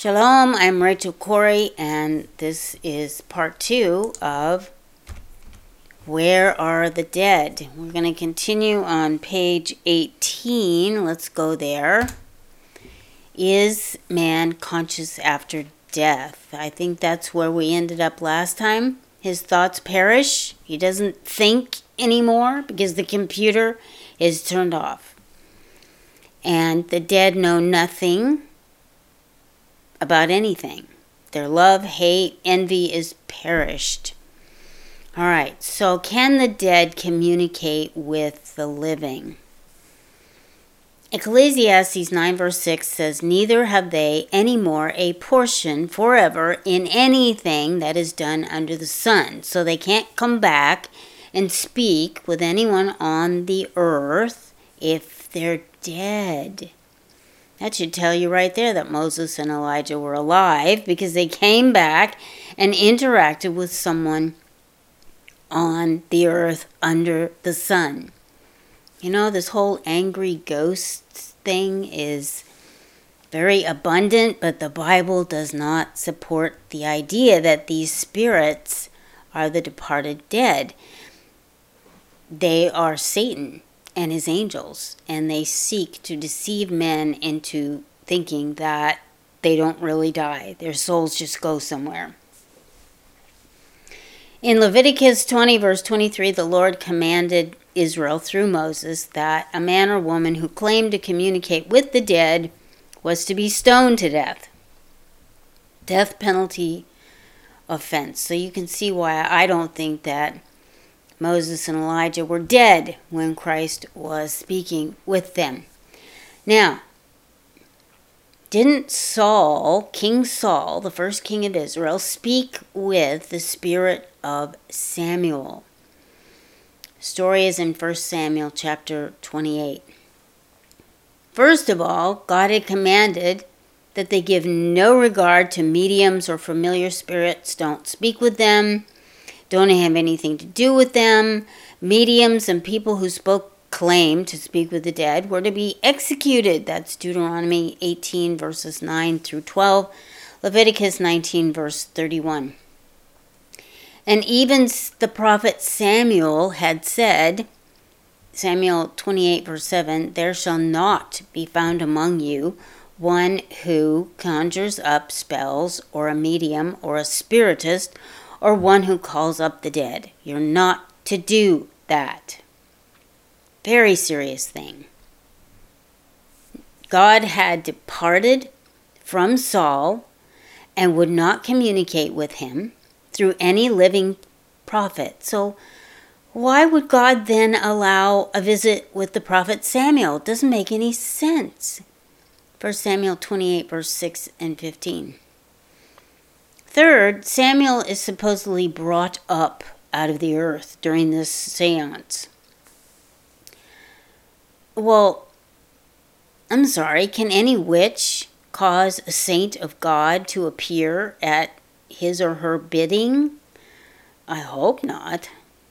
Shalom, I'm Rachel Corey, and this is part 2 of Where Are the Dead? We're going to continue on page 18. Let's go there. Is man conscious after death? I think that's where we ended up last time. His thoughts perish. He doesn't think anymore because the computer is turned off. And the dead know nothing about anything. Their love, hate, envy is perished. All right, so can the dead communicate with the living? Ecclesiastes 9 verse 6 says, "Neither have they any more a portion forever in anything that is done under the sun." So they can't come back and speak with anyone on the earth if they're dead. That should tell you right there that Moses and Elijah were alive because they came back and interacted with someone on the earth under the sun. You know, this whole angry ghost thing is very abundant, but the Bible does not support the idea that these spirits are the departed dead. They are Satan and his angels, and they seek to deceive men into thinking that they don't really die. Their souls just go somewhere. In Leviticus 20 verse 23, the Lord commanded Israel through Moses that a man or woman who claimed to communicate with the dead was to be stoned to death. Death penalty offense. So you can see why I don't think that Moses and Elijah were dead when Christ was speaking with them. Now, didn't Saul, King Saul, the first king of Israel, speak with the spirit of Samuel? Story is in 1 Samuel chapter 28. First of all, God had commanded that they give no regard to mediums or familiar spirits. Don't speak with them. Don't have anything to do with them. Mediums and people who claimed to speak with the dead were to be executed. That's Deuteronomy 18 verses 9 through 12, Leviticus 19 verse 31. And even the prophet Samuel had said, Samuel 28 verse 7, "There shall not be found among you one who conjures up spells, or a medium, or a spiritist, or one who calls up the dead." You're not to do that. Very serious thing. God had departed from Saul and would not communicate with him through any living prophet. So why would God then allow a visit with the prophet Samuel? It doesn't make any sense. 1 Samuel 28 verse 6 and 15. Third, Samuel is supposedly brought up out of the earth during this seance. Well, I'm sorry, can any witch cause a saint of God to appear at his or her bidding? I hope not.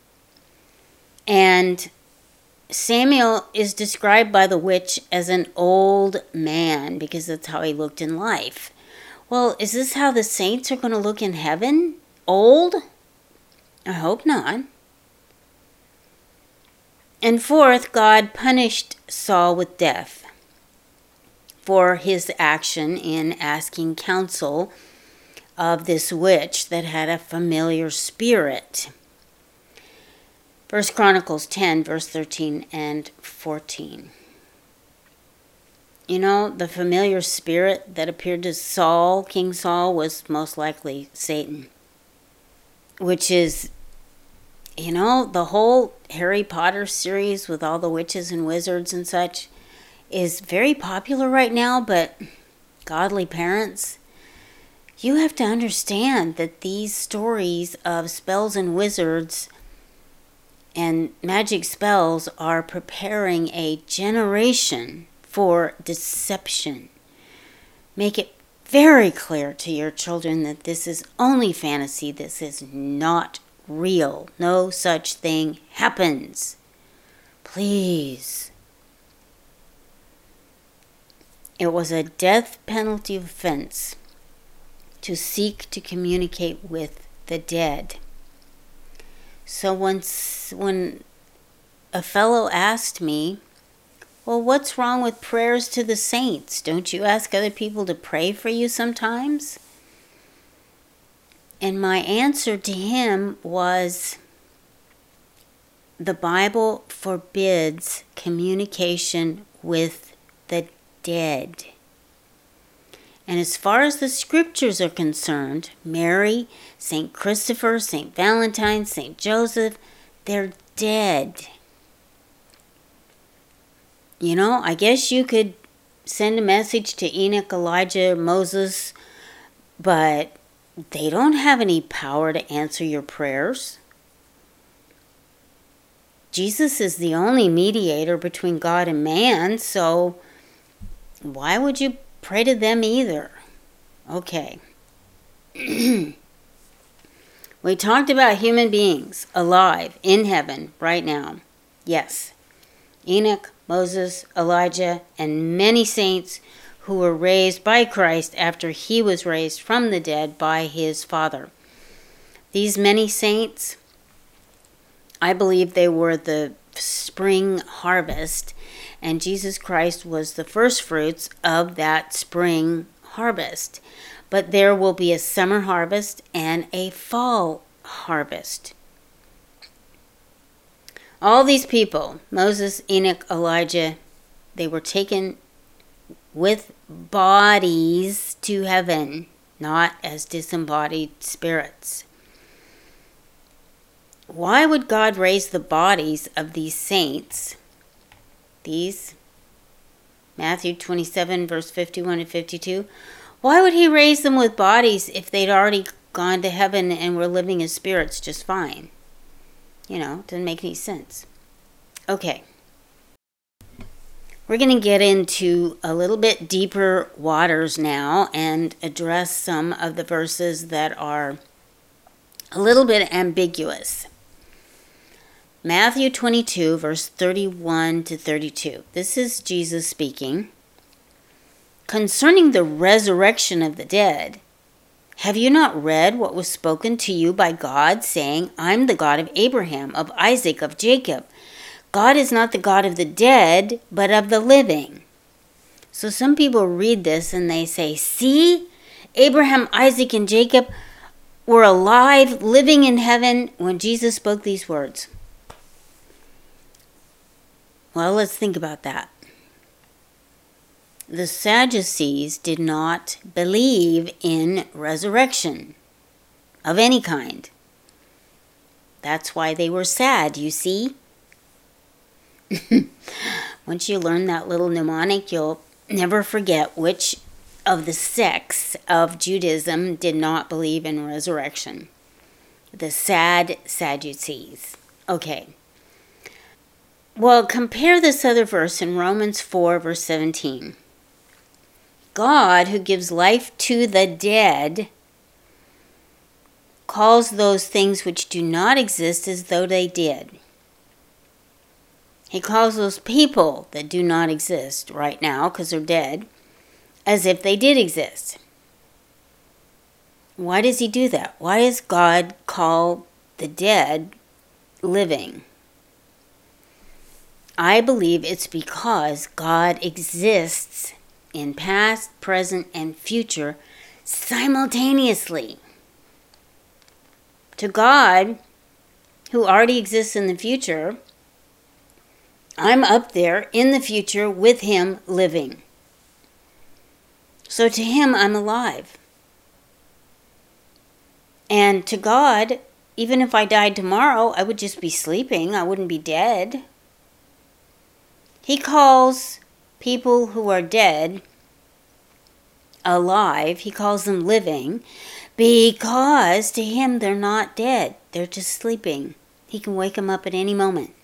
And Samuel is described by the witch as an old man because that's how he looked in life. Well, is this how the saints are going to look in heaven? Old? I hope not. And fourth, God punished Saul with death for his action in asking counsel of this witch that had a familiar spirit. 1 Chronicles 10, verse 13 and 14. You know, the familiar spirit that appeared to Saul, King Saul, was most likely Satan. Which is, you know, the whole Harry Potter series with all the witches and wizards and such is very popular right now, but godly parents, you have to understand that these stories of spells and wizards and magic spells are preparing a generation for deception. Make it very clear to your children that this is only fantasy. This is not real. No such thing happens. Please. It was a death penalty offense to seek to communicate with the dead. So when a fellow asked me, well, what's wrong with prayers to the saints? Don't you ask other people to pray for you sometimes? And my answer to him was, the Bible forbids communication with the dead. And as far as the scriptures are concerned, Mary, St. Christopher, St. Valentine, St. Joseph, they're dead. You know, I guess you could send a message to Enoch, Elijah, Moses, but they don't have any power to answer your prayers. Jesus is the only mediator between God and man, so why would you pray to them either? Okay. We talked about human beings alive in heaven right now. Yes. Enoch, Moses, Elijah, and many saints who were raised by Christ after he was raised from the dead by his Father. These many saints, I believe they were the spring harvest, and Jesus Christ was the first fruits of that spring harvest. But there will be a summer harvest and a fall harvest. All these people, Moses, Enoch, Elijah, they were taken with bodies to heaven, not as disembodied spirits. Why would God raise the bodies of these saints, these, Matthew 27, verse 51 and 52, why would he raise them with bodies if they'd already gone to heaven and were living as spirits just fine? You know, it doesn't make any sense. Okay. We're going to get into a little bit deeper waters now and address some of the verses that are a little bit ambiguous. Matthew 22, verse 31 to 32. This is Jesus speaking. Concerning the resurrection of the dead, have you not read what was spoken to you by God, saying, I'm the God of Abraham, of Isaac, of Jacob? God is not the God of the dead, but of the living. So some people read this and they say, see, Abraham, Isaac, and Jacob were alive, living in heaven when Jesus spoke these words. Well, let's think about that. The Sadducees did not believe in resurrection of any kind. That's why they were sad, you see. Once you learn that little mnemonic, you'll never forget which of the sects of Judaism did not believe in resurrection. The Sadducees. Okay. Well, compare this other verse in Romans 4, verse 17. God, who gives life to the dead, calls those things which do not exist as though they did. He calls those people that do not exist right now because they're dead as if they did exist. Why does he do that? Why does God call the dead living? I believe it's because God exists in past, present, and future simultaneously. To God, who already exists in the future, I'm up there in the future with him living. So to him, I'm alive. And to God, even if I died tomorrow, I would just be sleeping. I wouldn't be dead. He calls people who are dead alive. He calls them living because to him they're not dead. They're just sleeping. He can wake them up at any moment.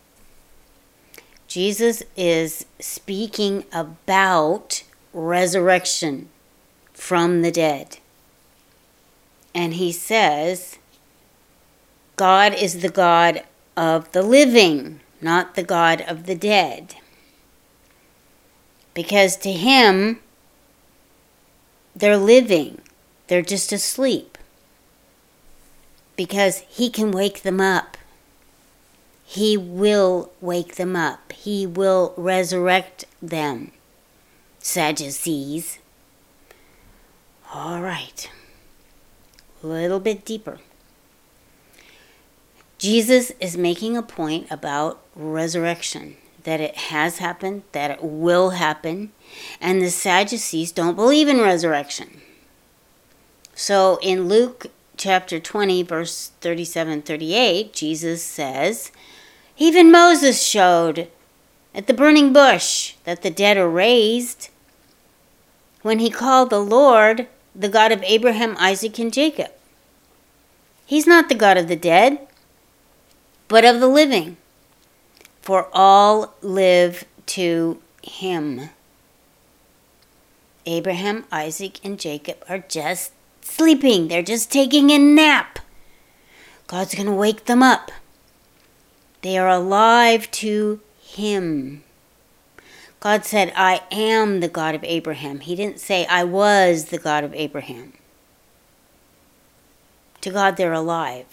Jesus is speaking about resurrection from the dead. And he says, God is the God of the living, not the God of the dead. Because to him, they're living. They're just asleep. Because he can wake them up. He will wake them up. He will resurrect them. Sadducees. All right. A little bit deeper. Jesus is making a point about resurrection. That it has happened, that it will happen. And the Sadducees don't believe in resurrection. So in Luke chapter 20, verse 37-38, Jesus says, even Moses showed at the burning bush that the dead are raised when he called the Lord the God of Abraham, Isaac, and Jacob. He's not the God of the dead, but of the living. For all live to him. Abraham, Isaac, and Jacob are just sleeping. They're just taking a nap. God's going to wake them up. They are alive to him. God said, I am the God of Abraham. He didn't say, I was the God of Abraham. To God, they're alive.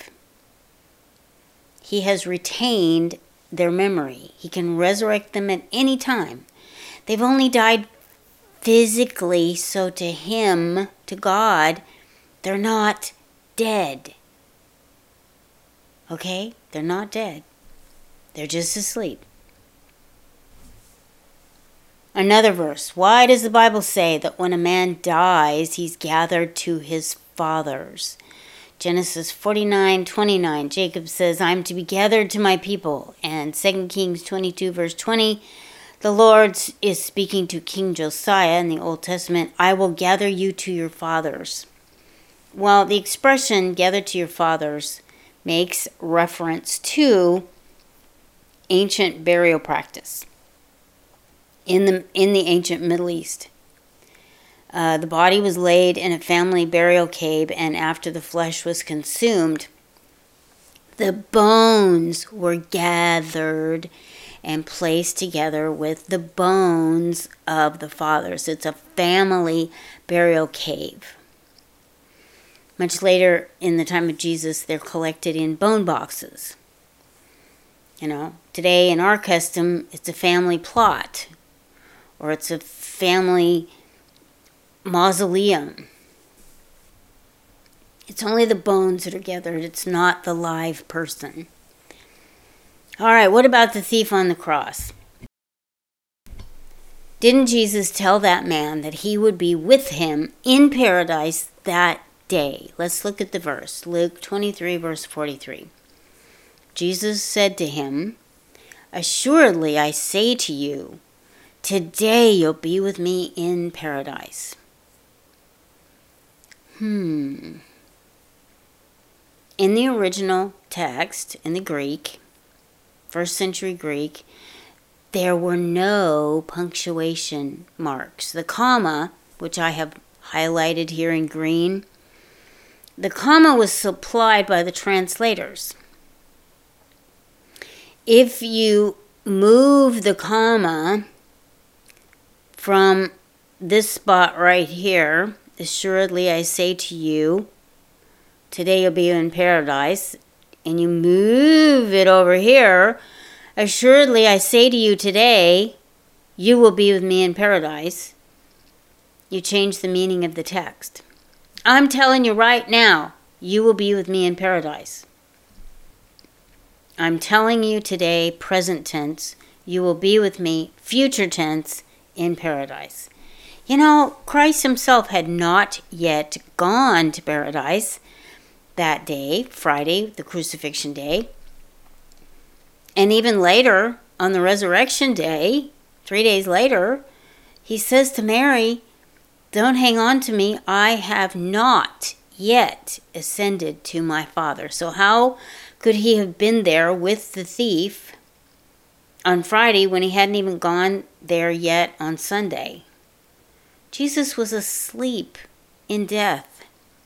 He has retained their memory. He can resurrect them at any time. They've only died physically, so to him, to God, they're not dead. Okay? They're not dead. They're just asleep. Another verse. Why does the Bible say that when a man dies, he's gathered to his fathers? Genesis 49:29, Jacob says, I'm to be gathered to my people. And 2 Kings 22, verse 20, the Lord is speaking to King Josiah in the Old Testament, I will gather you to your fathers. Well, the expression, gather to your fathers, makes reference to ancient burial practice in the ancient Middle East. The body was laid in a family burial cave, and after the flesh was consumed, the bones were gathered and placed together with the bones of the fathers. It's a family burial cave. Much later, in the time of Jesus, they're collected in bone boxes. Today in our custom, it's a family plot, or it's a family mausoleum. It's only the bones that are gathered. It's not the live person. All right, what about the thief on the cross? Didn't Jesus tell that man that he would be with him in paradise that day? Let's look at the verse. Luke 23, verse 43. Jesus said to him, assuredly I say to you, today you'll be with me in paradise. In the original text, in the Greek, first century Greek, there were no punctuation marks. The comma, which I have highlighted here in green, the comma was supplied by the translators. If you move the comma from this spot right here, assuredly I say to you, today you'll be in paradise, and you move it over here, assuredly I say to you today, you will be with me in paradise. You change the meaning of the text. I'm telling you right now, you will be with me in paradise. I'm telling you today, present tense, you will be with me, future tense, in paradise. Christ himself had not yet gone to paradise that day, Friday, the crucifixion day. And even later, on the resurrection day, 3 days later, he says to Mary, don't hang on to me, I have not yet ascended to my Father. So how could he have been there with the thief on Friday when he hadn't even gone there yet on Sunday? Jesus was asleep in death.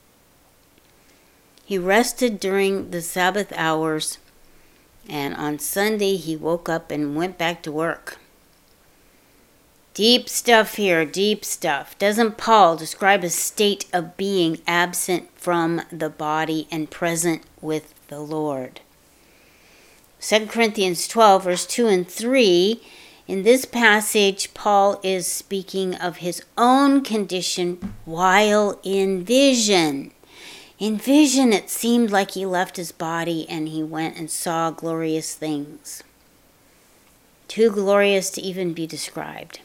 He rested during the Sabbath hours, and on Sunday he woke up and went back to work. Deep stuff here, deep stuff. Doesn't Paul describe a state of being absent from the body and present with the Lord? 2 Corinthians 12, verse 2 and 3, in this passage, Paul is speaking of his own condition while in vision. In vision, it seemed like he left his body and he went and saw glorious things. Too glorious to even be described.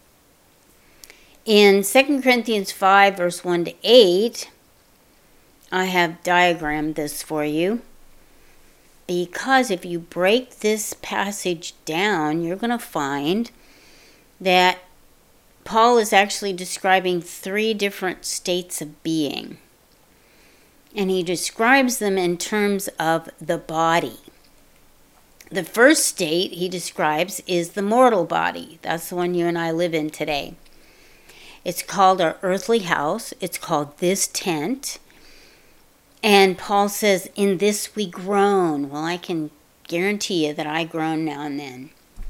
In 2 Corinthians 5, verse 1 to 8, I have diagrammed this for you. Because if you break this passage down, you're going to find that Paul is actually describing 3 different states of being. And he describes them in terms of the body. The first state he describes is the mortal body. That's the one you and I live in today. It's called our earthly house. It's called this tent. And Paul says, in this we groan. Well, I can guarantee you that I groan now and then.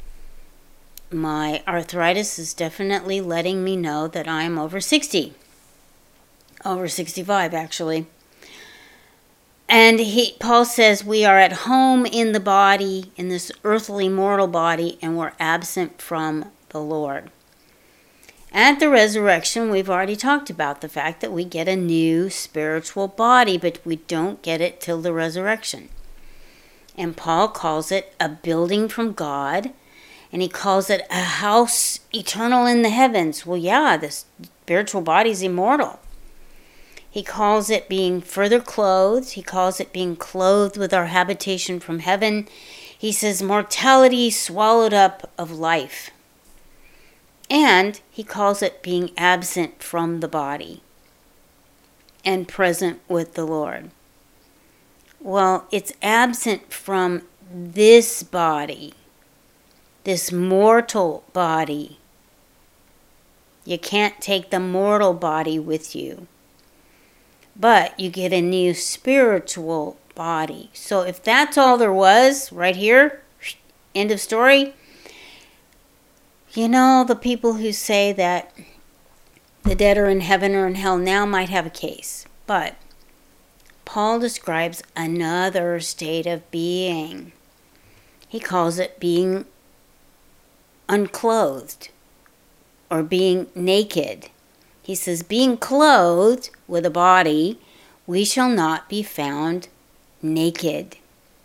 My arthritis is definitely letting me know that I'm over 60. Over 65, actually. And Paul says we are at home in the body, in this earthly mortal body, and we're absent from the Lord. At the resurrection, we've already talked about the fact that we get a new spiritual body, but we don't get it till the resurrection. And Paul calls it a building from God, and he calls it a house eternal in the heavens. Well, yeah, the spiritual body's immortal. He calls it being further clothed. He calls it being clothed with our habitation from heaven. He says mortality swallowed up of life. And he calls it being absent from the body and present with the Lord. Well, it's absent from this body, this mortal body. You can't take the mortal body with you, but you get a new spiritual body. So if that's all there was right here, end of story. You know, the people who say that the dead are in heaven or in hell now might have a case. But Paul describes another state of being. He calls it being unclothed or being naked. He says, being clothed with a body, we shall not be found naked.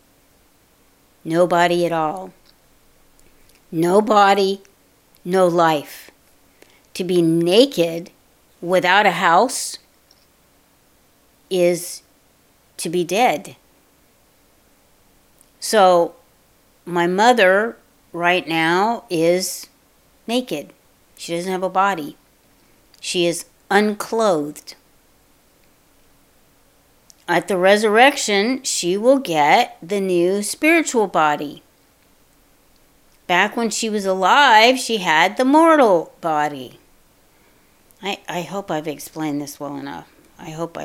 No body at all. No body. No life. To be naked without a house is to be dead. So my mother right now is naked. She doesn't have a body. She is unclothed. At the resurrection, she will get the new spiritual body. Back when she was alive, she had the mortal body. I hope I've explained this well enough. I hope.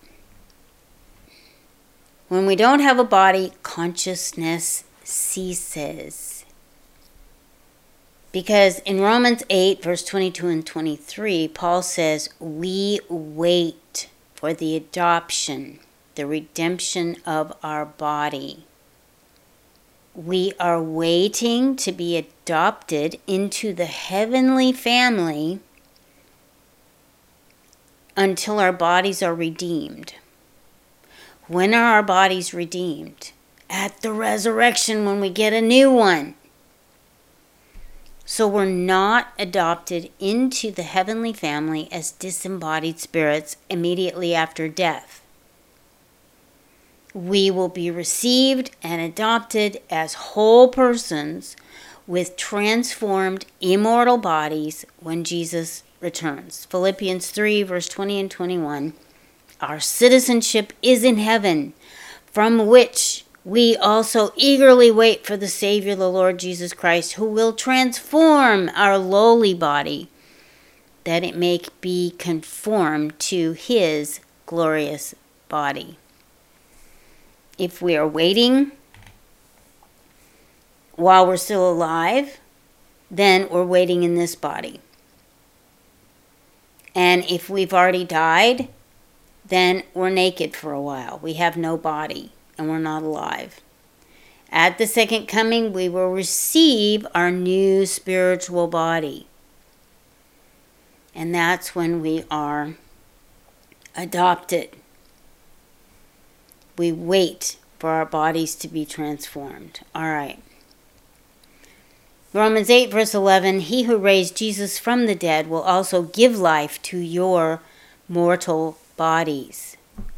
When we don't have a body, consciousness ceases. Because in Romans 8, verse 22 and 23, Paul says, we wait for the adoption, the redemption of our body. We are waiting to be adopted into the heavenly family until our bodies are redeemed. When are our bodies redeemed? At the resurrection, when we get a new one. So we're not adopted into the heavenly family as disembodied spirits immediately after death. We will be received and adopted as whole persons with transformed immortal bodies when Jesus returns. Philippians 3, verse 20 and 21. Our citizenship is in heaven, from which we also eagerly wait for the Savior, the Lord Jesus Christ, who will transform our lowly body, that it may be conformed to his glorious body. If we are waiting while we're still alive, then we're waiting in this body. And if we've already died, then we're naked for a while. We have no body and we're not alive. At the second coming, we will receive our new spiritual body. And that's when we are adopted. We wait for our bodies to be transformed. All right. Romans 8, verse 11, he who raised Jesus from the dead will also give life to your mortal bodies.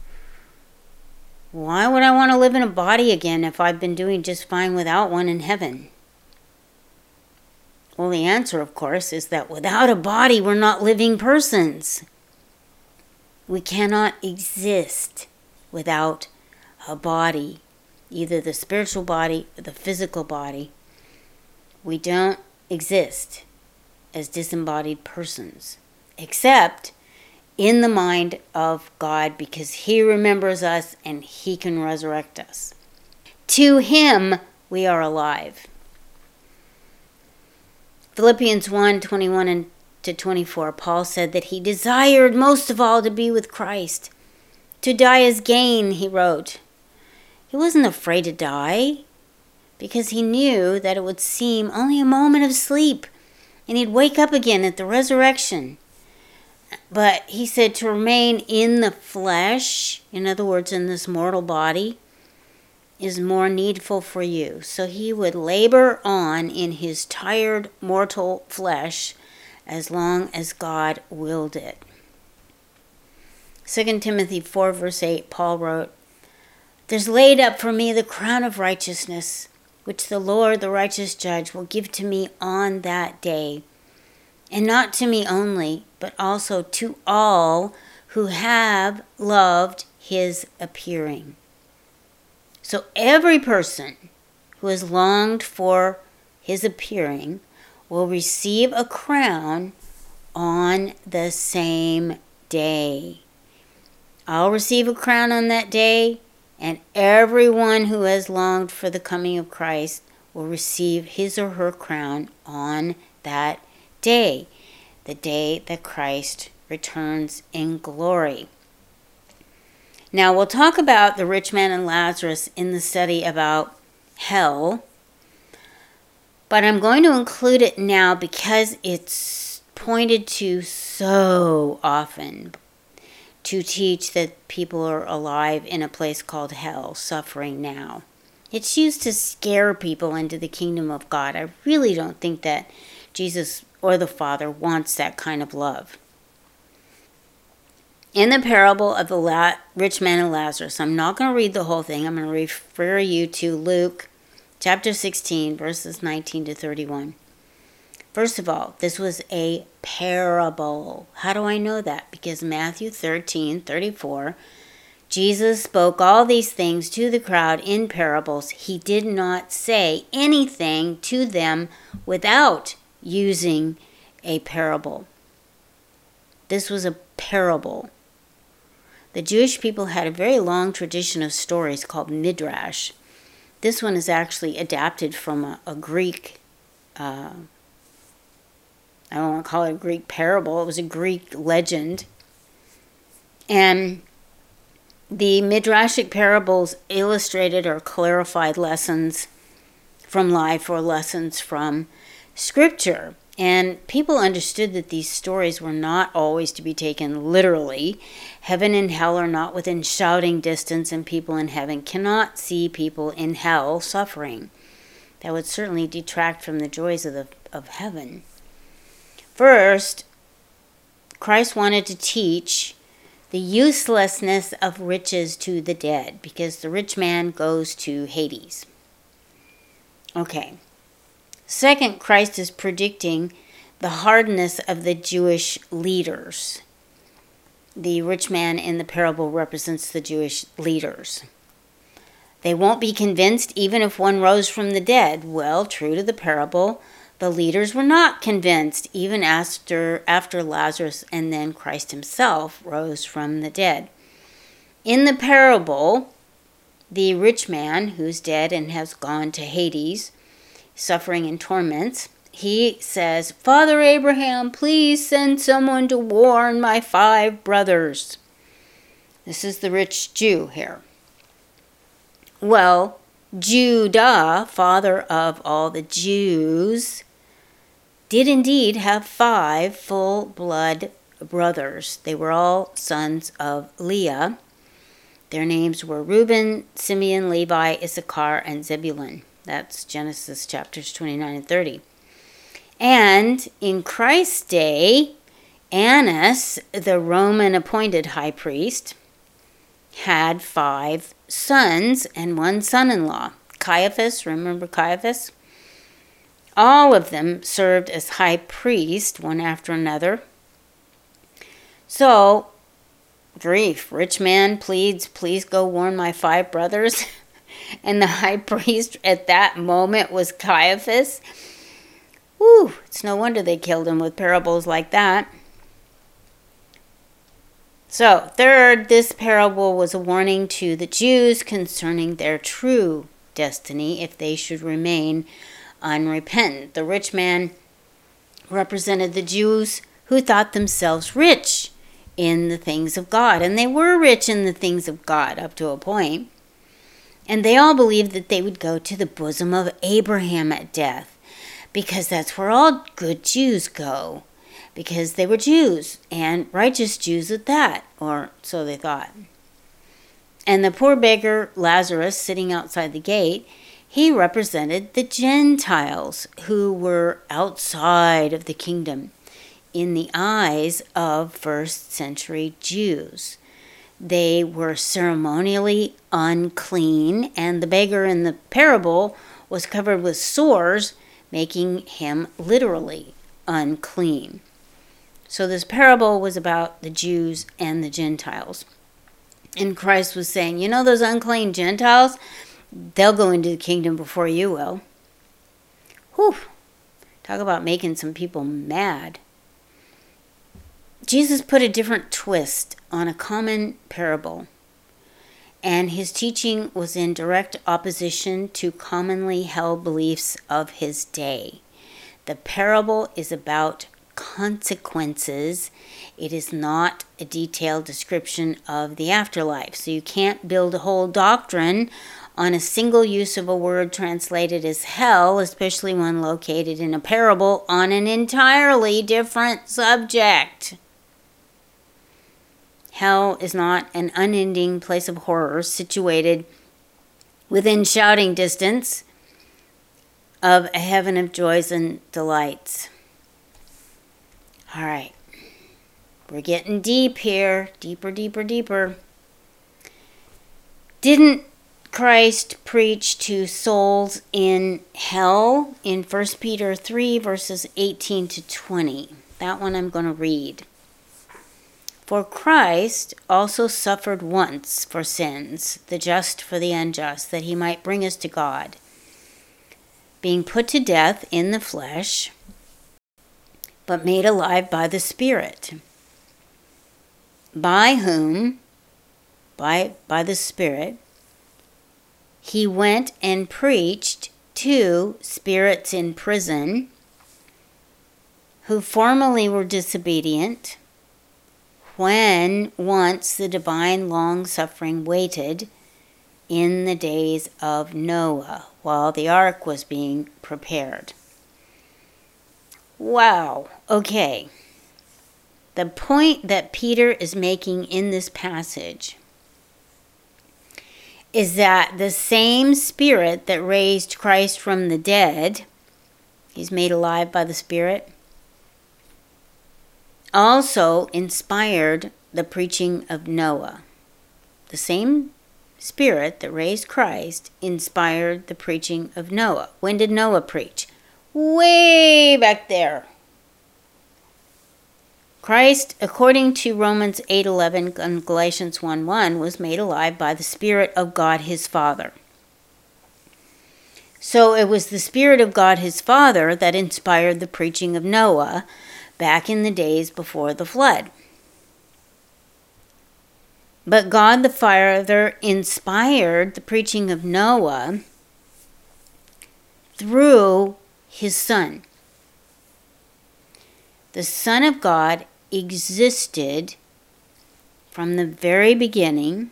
Why would I want to live in a body again if I've been doing just fine without one in heaven? Well, the answer, of course, is that without a body, we're not living persons. We cannot exist without a body, either the spiritual body or the physical body. We don't exist as disembodied persons, except in the mind of God, because he remembers us and he can resurrect us. To him we are alive. Philippians 1, 21 to 24, Paul said that he desired most of all to be with Christ. To die is gain, he wrote. He wasn't afraid to die because he knew that it would seem only a moment of sleep and he'd wake up again at the resurrection. But he said to remain in the flesh, in other words, in this mortal body, is more needful for you. So he would labor on in his tired mortal flesh as long as God willed it. 2 Timothy 4, verse 8, Paul wrote, there's laid up for me the crown of righteousness, which the Lord, the righteous judge, will give to me on that day. And not to me only, but also to all who have loved his appearing. So every person who has longed for his appearing will receive a crown on the same day. I'll receive a crown on that day, and everyone who has longed for the coming of Christ will receive his or her crown on that day, the day that Christ returns in glory. Now, we'll talk about the rich man and Lazarus in the study about hell, but I'm going to include it now because it's pointed to so often to teach that people are alive in a place called hell, suffering now. It's used to scare people into the kingdom of God. I really don't think that Jesus or the Father wants that kind of love. In the parable of the rich man and Lazarus, I'm not going to read the whole thing. I'm going to refer you to Luke chapter 16, verses 19 to 31. First of all, this was a parable. How do I know that? Because Matthew 13:34, Jesus spoke all these things to the crowd in parables. He did not say anything to them without using a parable. This was a parable. The Jewish people had a very long tradition of stories called midrash. This one is actually adapted from a Greek, I don't want to call it a Greek parable. It was a Greek legend. And the midrashic parables illustrated or clarified lessons from life or lessons from Scripture. And people understood that these stories were not always to be taken literally. Heaven and hell are not within shouting distance, and people in heaven cannot see people in hell suffering. That would certainly detract from the joys of heaven. First, Christ wanted to teach the uselessness of riches to the dead, because the rich man goes to Hades. Okay. Second, Christ is predicting the hardness of the Jewish leaders. The rich man in the parable represents the Jewish leaders. They won't be convinced even if one rose from the dead. Well, true to the parable, the leaders were not convinced even after Lazarus and then Christ himself rose from the dead. In the parable, the rich man who's dead and has gone to Hades, suffering in torments, he says, "Father Abraham, please send someone to warn my 5 brothers." This is the rich Jew here. Well, Judah, father of all the Jews, did indeed have 5 full-blood brothers. They were all sons of Leah. Their names were Reuben, Simeon, Levi, Issachar, and Zebulun. That's Genesis chapters 29 and 30. And in Christ's day, Annas, the Roman appointed high priest, had 5 sons and 1 son-in-law. Caiaphas, remember Caiaphas? All of them served as high priest, one after another. So, grief. Rich man pleads, "Please go warn my 5 brothers." And the high priest at that moment was Caiaphas. Whew, it's no wonder they killed him with parables like that. So, third, this parable was a warning to the Jews concerning their true destiny if they should remain unrepentant. The rich man represented the Jews who thought themselves rich in the things of God. And they were rich in the things of God up to a point. And they all believed that they would go to the bosom of Abraham at death, because that's where all good Jews go, because they were Jews, and righteous Jews at that, or so they thought. And the poor beggar Lazarus sitting outside the gate, he represented the Gentiles who were outside of the kingdom in the eyes of first century Jews. They were ceremonially unclean, and the beggar in the parable was covered with sores, making him literally unclean. So this parable was about the Jews and the Gentiles. And Christ was saying, you know those unclean Gentiles? They'll go into the kingdom before you will. Whew. Talk about making some people mad. Jesus put a different twist on a common parable, and his teaching was in direct opposition to commonly held beliefs of his day. The parable is about consequences. It is not a detailed description of the afterlife. So you can't build a whole doctrine on a single use of a word translated as hell, especially one located in a parable on an entirely different subject. Hell is not an unending place of horrors situated within shouting distance of a heaven of joys and delights. All right. We're getting deep here. Deeper, deeper, deeper. Didn't Christ preach to souls in hell in 1 Peter 3, verses 18 to 20? That one I'm going to read. For Christ also suffered once for sins, the just for the unjust, that he might bring us to God, being put to death in the flesh, but made alive by the Spirit, by whom, by the Spirit, he went and preached to spirits in prison, who formerly were disobedient, when once the divine long-suffering waited in the days of Noah, while the ark was being prepared. Wow. Okay. The point that Peter is making in this passage is that the same Spirit that raised Christ from the dead, he's made alive by the Spirit, also inspired the preaching of Noah. The same Spirit that raised Christ inspired the preaching of Noah. When did Noah preach? Way back there. Christ, according to Romans 8:11 and Galatians 1:1, was made alive by the Spirit of God his Father. So it was the Spirit of God his Father that inspired the preaching of Noah back in the days before the flood. But God the Father inspired the preaching of Noah through his Son. The Son of God existed from the very beginning.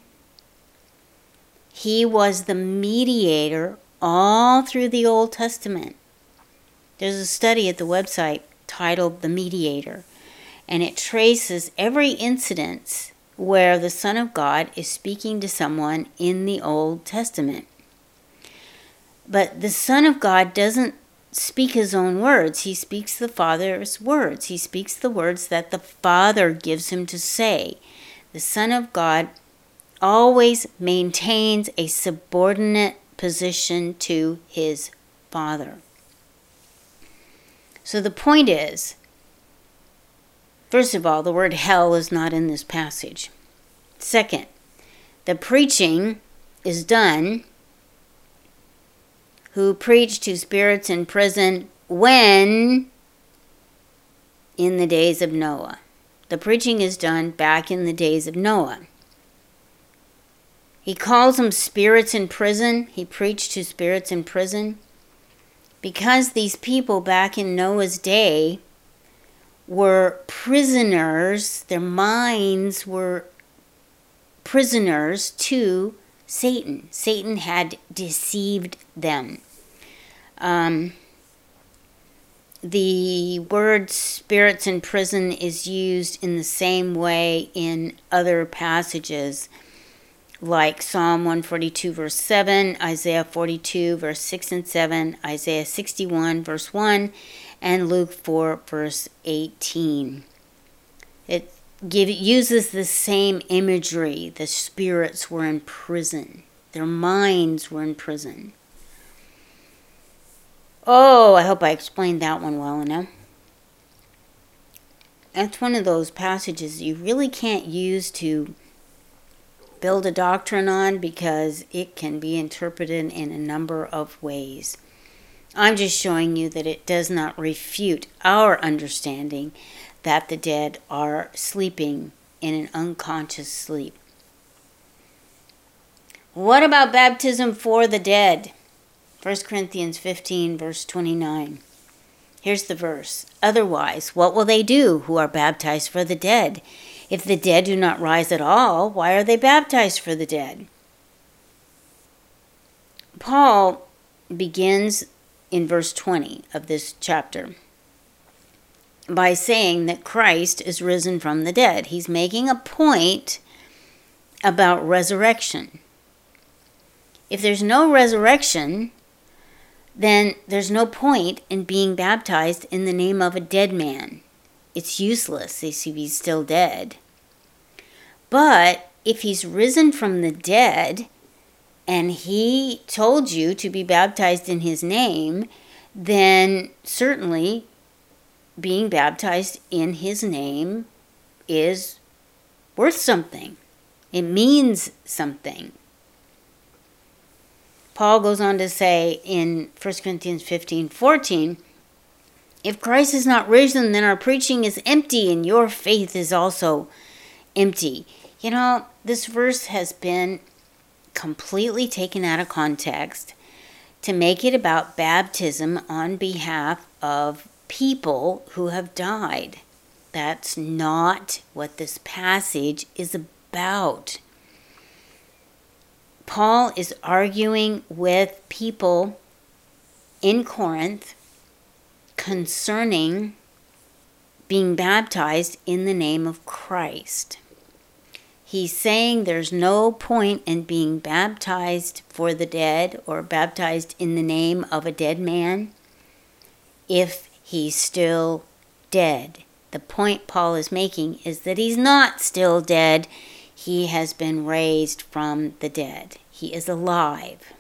He was the mediator all through the Old Testament. There's a study at the website titled The Mediator, and it traces every incident where the Son of God is speaking to someone in the Old Testament. But the Son of God doesn't speak his own words. He speaks the Father's words. He speaks the words that the Father gives him to say. The Son of God always maintains a subordinate position to his Father. So the point is, first of all, the word hell is not in this passage. Second, the preaching is done. Who preached to spirits in prison when? In the days of Noah. The preaching is done back in the days of Noah. He calls them spirits in prison. He preached to spirits in prison because these people back in Noah's day were prisoners. Their minds were prisoners to Satan. Satan had deceived them. The word spirits in prison is used in the same way in other passages, like Psalm 142 verse 7, Isaiah 42 verse 6 and 7, Isaiah 61 verse 1, and Luke 4 verse 18. It uses the same imagery. The spirits were in prison. Their minds were in prison. Oh, I hope I explained that one well enough. That's one of those passages you really can't use to build a doctrine on because it can be interpreted in a number of ways. I'm just showing you that it does not refute our understanding that the dead are sleeping in an unconscious sleep. What about baptism for the dead? 1 Corinthians 15, verse 29. Here's the verse. Otherwise, what will they do who are baptized for the dead? If the dead do not rise at all, why are they baptized for the dead? Paul begins in verse 20 of this chapter by saying that Christ is risen from the dead. He's making a point about resurrection. If there's no resurrection, then there's no point in being baptized in the name of a dead man. It's useless if he's still dead. But if he's risen from the dead and he told you to be baptized in his name, then certainly being baptized in his name is worth something. It means something. Paul goes on to say in 1 Corinthians 15:14, if Christ is not risen, then our preaching is empty and your faith is also empty. You know, this verse has been completely taken out of context to make it about baptism on behalf of people who have died. That's not what this passage is about. Paul is arguing with people in Corinth concerning being baptized in the name of Christ. He's saying there's no point in being baptized for the dead or baptized in the name of a dead man if he's still dead. The point Paul is making is that he's not still dead. He has been raised from the dead. He is alive.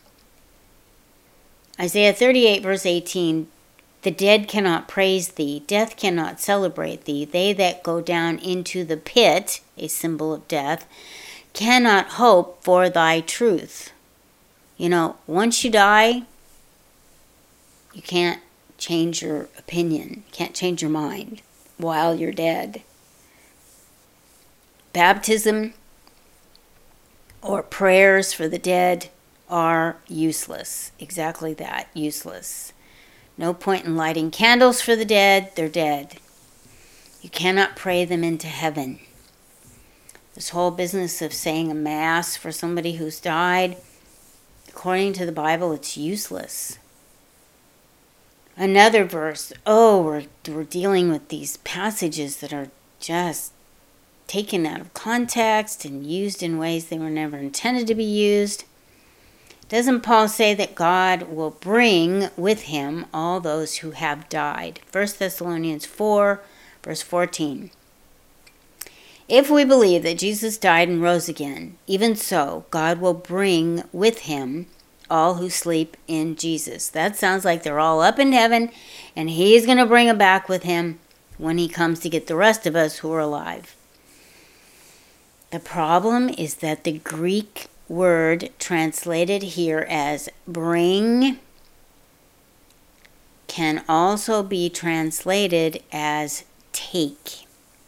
Isaiah 38 verse 18, the dead cannot praise thee, death cannot celebrate thee. They that go down into the pit, a symbol of death, cannot hope for thy truth. You know, once you die, you can't change your opinion, can't change your mind while you're dead. Baptism or prayers for the dead are useless. Exactly that, useless. No point in lighting candles for the dead, they're dead. You cannot pray them into heaven. This whole business of saying a mass for somebody who's died, according to the Bible, it's useless. Another verse, we're dealing with these passages that are just taken out of context and used in ways they were never intended to be used. Doesn't Paul say that God will bring with him all those who have died? 1 Thessalonians 4, verse 14. If we believe that Jesus died and rose again, even so, God will bring with him all who sleep in Jesus. That sounds like they're all up in heaven, and he's going to bring them back with him when he comes to get the rest of us who are alive. The problem is that the Greek word translated here as bring can also be translated as take.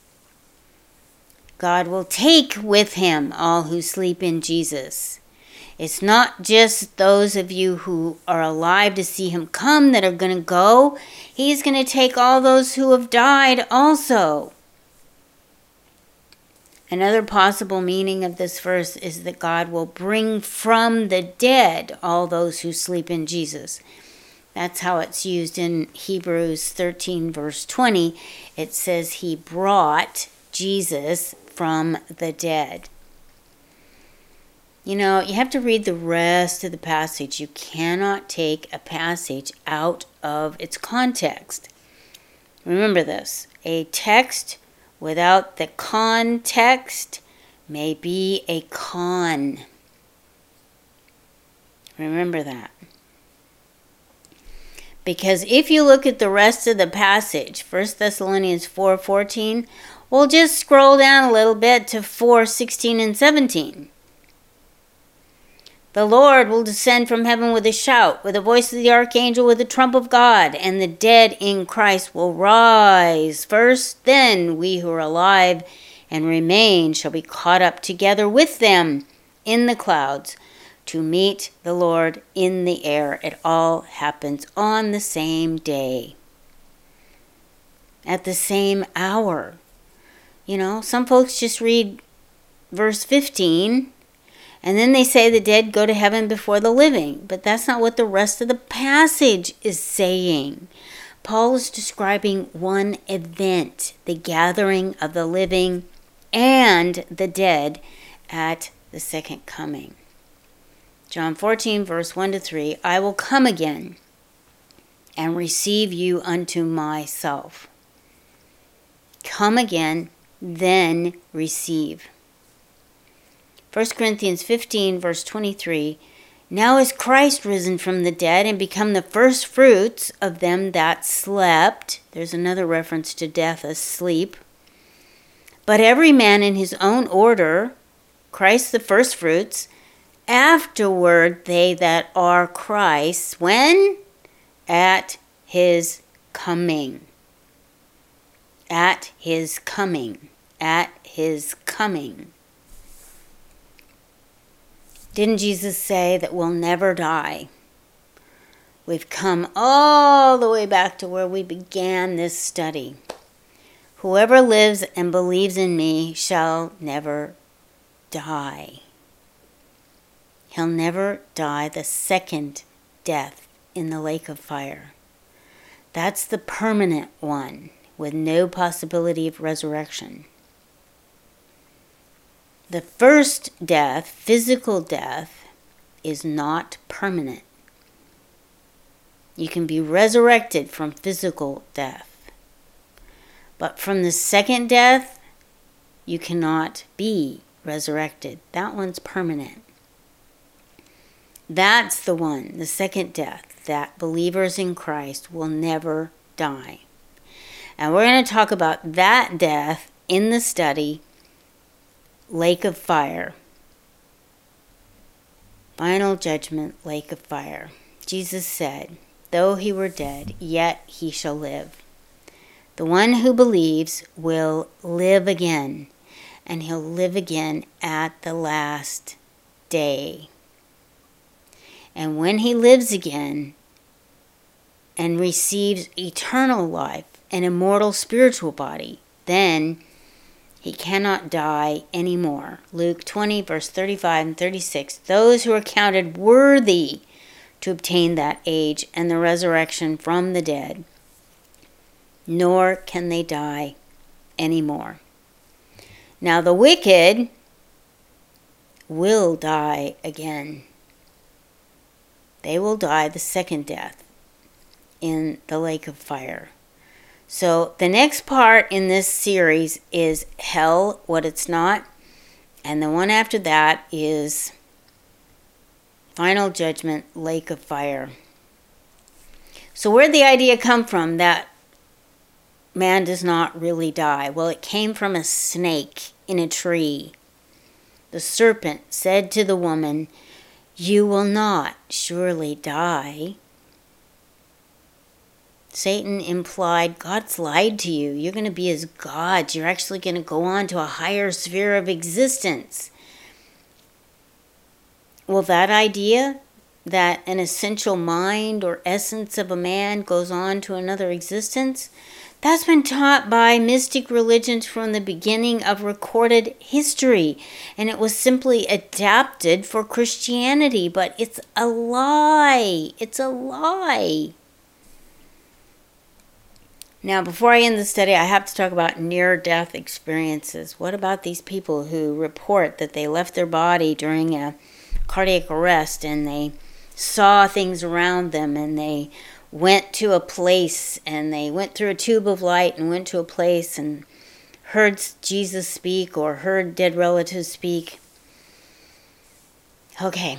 God will take with him all who sleep in Jesus. It's not just those of you who are alive to see him come that are going to go. He's going to take all those who have died also. Another possible meaning of this verse is that God will bring from the dead all those who sleep in Jesus. That's how it's used in Hebrews 13, verse 20. It says he brought Jesus from the dead. You know, you have to read the rest of the passage. You cannot take a passage out of its context. Remember this. A text without the context may be a con. Remember that. Because if you look at the rest of the passage, 1 Thessalonians 4:14, we'll just scroll down a little bit to 4:16 and 17. The Lord will descend from heaven with a shout, with the voice of the archangel, with the trump of God, and the dead in Christ will rise first. Then we who are alive and remain shall be caught up together with them in the clouds to meet the Lord in the air. It all happens on the same day, at the same hour. You know, some folks just read verse 15 and then they say the dead go to heaven before the living. But that's not what the rest of the passage is saying. Paul is describing one event, the gathering of the living and the dead at the second coming. John 14, verse 1 to 3, I will come again and receive you unto myself. Come again, then receive. 1 Corinthians 15, verse 23, now is Christ risen from the dead and become the first fruits of them that slept. There's another reference to death as sleep. But every man in his own order, Christ the first fruits, afterward they that are Christ's, when? At his coming. At his coming. At his coming. Didn't Jesus say that we'll never die? We've come all the way back to where we began this study. Whoever lives and believes in me shall never die. He'll never die the second death in the lake of fire. That's the permanent one with no possibility of resurrection. The first death, physical death, is not permanent. You can be resurrected from physical death. But from the second death, you cannot be resurrected. That one's permanent. That's the one, the second death, that believers in Christ will never die. And we're going to talk about that death in the study, Lake of Fire. Final judgment, Lake of Fire. Jesus said, though he were dead, yet he shall live. The one who believes will live again, and he'll live again at the last day. And when he lives again and receives eternal life, an immortal spiritual body, then he cannot die anymore. Luke 20, verse 35 and 36. Those who are counted worthy to obtain that age and the resurrection from the dead, nor can they die anymore. Now the wicked will die again. They will die the second death in the lake of fire. So the next part in this series is hell, what it's not. And the one after that is final judgment, lake of fire. So where'd the idea come from that man does not really die? Well, it came from a snake in a tree. The serpent said to the woman, "You will not surely die." Satan implied, God's lied to you. You're going to be as gods. You're actually going to go on to a higher sphere of existence. Well, that idea that an essential mind or essence of a man goes on to another existence, that's been taught by mystic religions from the beginning of recorded history. And it was simply adapted for Christianity. But it's a lie. It's a lie. Now, before I end the study, I have to talk about near-death experiences. What about these people who report that they left their body during a cardiac arrest and they saw things around them and they went to a place and they went through a tube of light and went to a place and heard Jesus speak or heard dead relatives speak? Okay.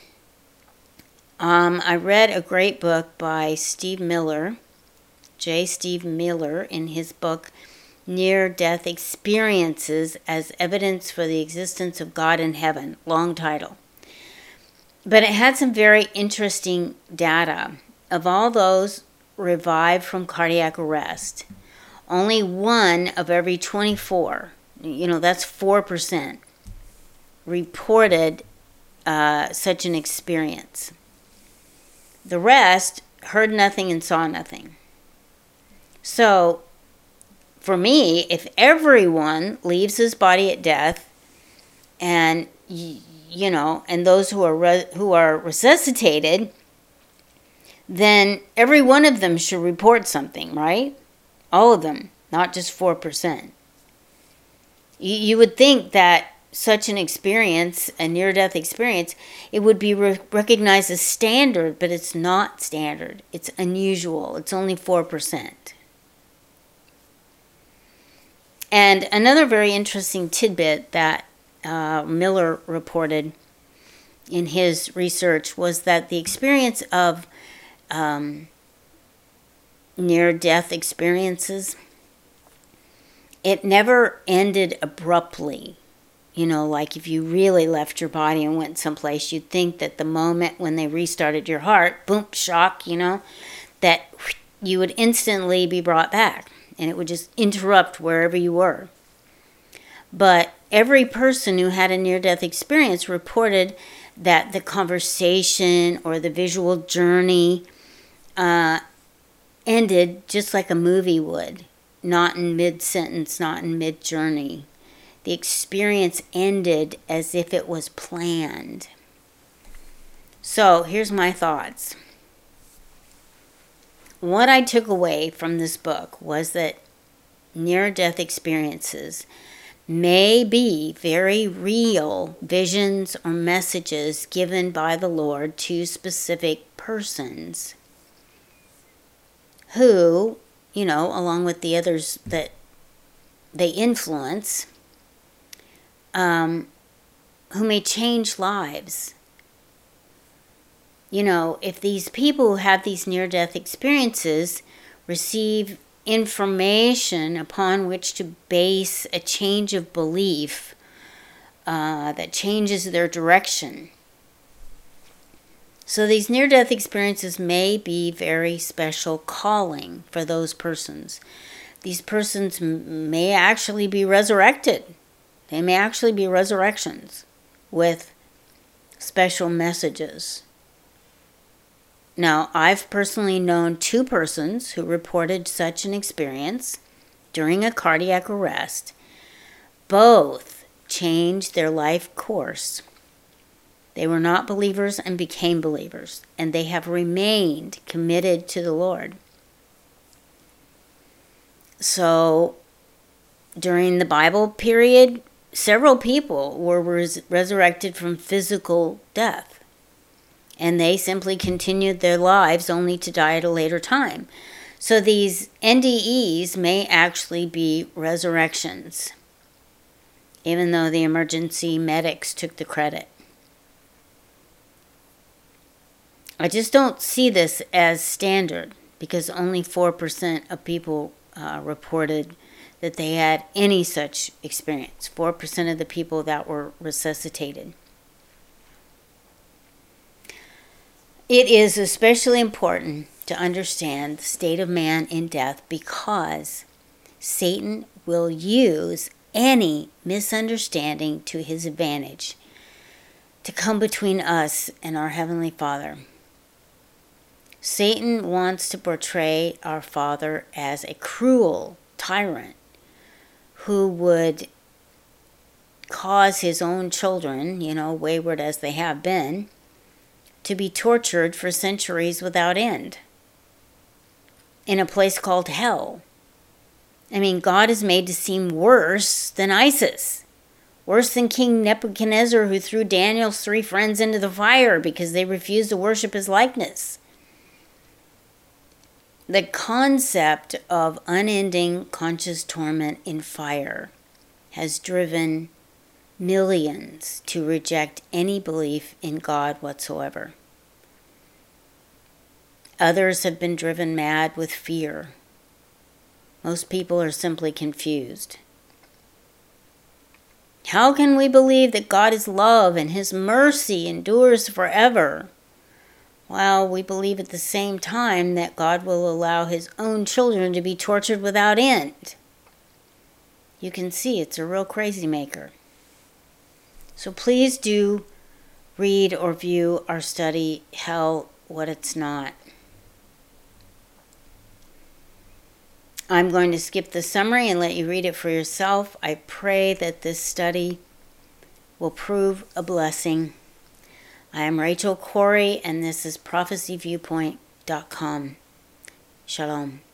I read a great book by Steve Miller, J. Steve Miller, in his book Near-Death Experiences as Evidence for the Existence of God in Heaven. Long title. But it had some very interesting data. Of all those revived from cardiac arrest, only 1 of every 24, that's 4%, reported such an experience. The rest heard nothing and saw nothing. So, for me, if everyone leaves his body at death, and and those who are resuscitated, then every one of them should report something, right? All of them, not just 4%. You would think that such an experience, a near-death experience, it would be recognized as standard, but it's not standard. It's unusual. It's only 4%. And another very interesting tidbit that Miller reported in his research was that the experience of near-death experiences, it never ended abruptly. Like if you really left your body and went someplace, you'd think that the moment when they restarted your heart, boom, shock, that you would instantly be brought back. And it would just interrupt wherever you were. But every person who had a near-death experience reported that the conversation or the visual journey ended just like a movie would. Not in mid-sentence, not in mid-journey. The experience ended as if it was planned. So, here's my thoughts. What I took away from this book was that near-death experiences may be very real visions or messages given by the Lord to specific persons who, along with the others that they influence, who may change lives. If these people who have these near-death experiences receive information upon which to base a change of belief that changes their direction. So these near-death experiences may be very special calling for those persons. These persons may actually be resurrected. They may actually be resurrections with special messages. Now, I've personally known 2 persons who reported such an experience, during a cardiac arrest, both changed their life course. They were not believers and became believers, and they have remained committed to the Lord. So, during the Bible period, several people were resurrected from physical death, and they simply continued their lives only to die at a later time. So these NDEs may actually be resurrections, even though the emergency medics took the credit. I just don't see this as standard, because only 4% of people reported that they had any such experience. 4% of the people that were resuscitated. It is especially important to understand the state of man in death, because Satan will use any misunderstanding to his advantage to come between us and our Heavenly Father. Satan wants to portray our Father as a cruel tyrant who would cause his own children, wayward as they have been, to be tortured for centuries without end in a place called hell. I mean, God is made to seem worse than ISIS, worse than King Nebuchadnezzar, who threw Daniel's 3 friends into the fire because they refused to worship his likeness. The concept of unending conscious torment in fire has driven millions to reject any belief in God whatsoever. Others have been driven mad with fear. Most people are simply confused. How can we believe that God is love and His mercy endures forever, while we believe at the same time that God will allow His own children to be tortured without end? You can see it's a real crazy maker. So please do read or view our study, Hell, What It's Not. I'm going to skip the summary and let you read it for yourself. I pray that this study will prove a blessing. I am Rachel Corey, and this is prophecyviewpoint.com. Shalom.